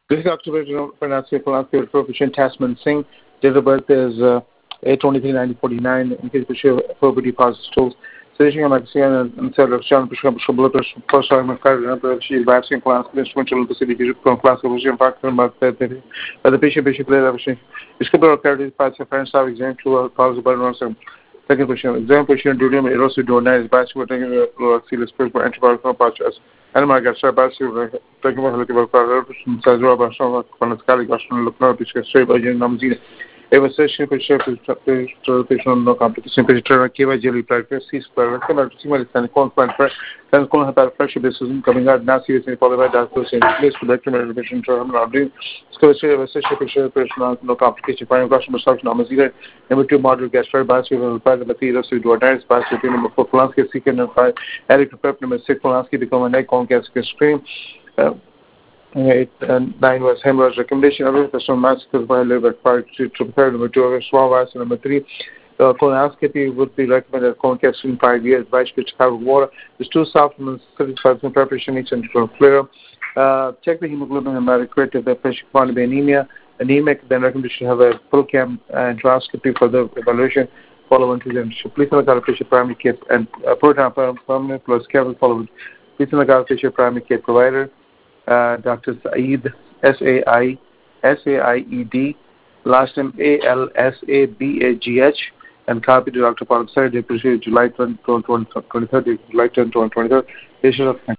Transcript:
This is Dr. Pranasya Pranasya Profession Tasman Singh. Date of birth is 8/23/1949. In case of property positive. Station of Maxine and Seller Shan Bishop Blotter, first time of Cardinal, she is vaccine class, instrumental the city class of vision factor, but the Bishop Player is couple of carriers, parts of friends have exam to cause the burden. Second question, exam question, duty erosi donor is basketball taking serious for antibiotic patches. And my guest, Basu, taking a look at Sazua Basho, Panascali, Gaston, Lukno, which is straight by Namzi. A session for patient no competition picture Kiva jelly practice similar to constant and have fresh basis coming out now seriously followed by doctors in place for documentation terminology. Session for no complication finding customer service Namazira number 2 model gas fire basketball the materials to do a nice basket number 4 Polanski second and 5 Eric Pep number 6 Polanski become a neck on gas stream. 8 and 9 was Hemorrhage recommendation of it. Personal massacres by liver part to prepare number 2 of small vice number 3. Colonoscopy would be recommended colon cancer in 5 years. Vice which have water. There's 2 supplements, 35% preparation each and flare. Check the hemoglobin hematocrit if the patient found to be anemic, then recommendation have a ProCam endoscopy for the evaluation. Follow on to them. Please look at patient primary care and proton permanent plus careful follow. Please look at patient primary care provider. Dr. Saeed, Saeed, last name Alsabagh, and copy to Dr. Paul Said, July 20, 2023, July 10, 2023.